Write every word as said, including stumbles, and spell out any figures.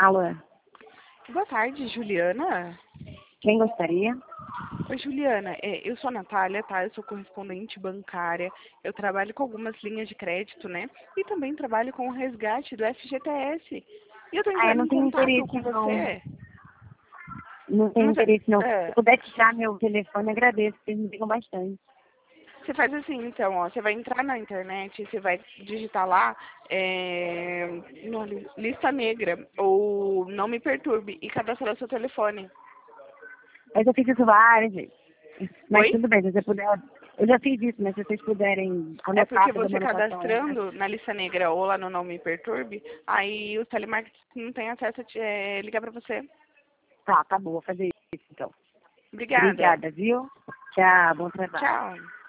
Alô, Boa tarde, Juliana. quem gostaria? Oi, Juliana. É, eu sou a Natália, tá? Eu sou correspondente bancária. Eu trabalho com algumas linhas de crédito, né? E também trabalho com o resgate do F G T S. E eu tô Ah, eu entrando não em tenho contato interesse, com não. você. Não tenho Mas, interesse, não. Se é, puder tirar meu telefone, agradeço, vocês me ligam bastante. você faz assim, então, ó. Você vai entrar na internet, você vai digitar lá é, no li- lista negra ou não me perturbe e cadastrar o seu telefone. Mas eu fiz isso várias vezes. Mas Oi? tudo bem, se você puder... Eu já fiz isso, mas se vocês puderem É anotar, porque fazer uma você anotação aí. cadastrando na lista negra ou lá no Não Me Perturbe, aí o telemarketing não tem acesso a te, é, ligar pra você. Tá, tá bom, vou fazer isso então. Obrigada. Obrigada, viu? Tchau, bom trabalho. Tchau.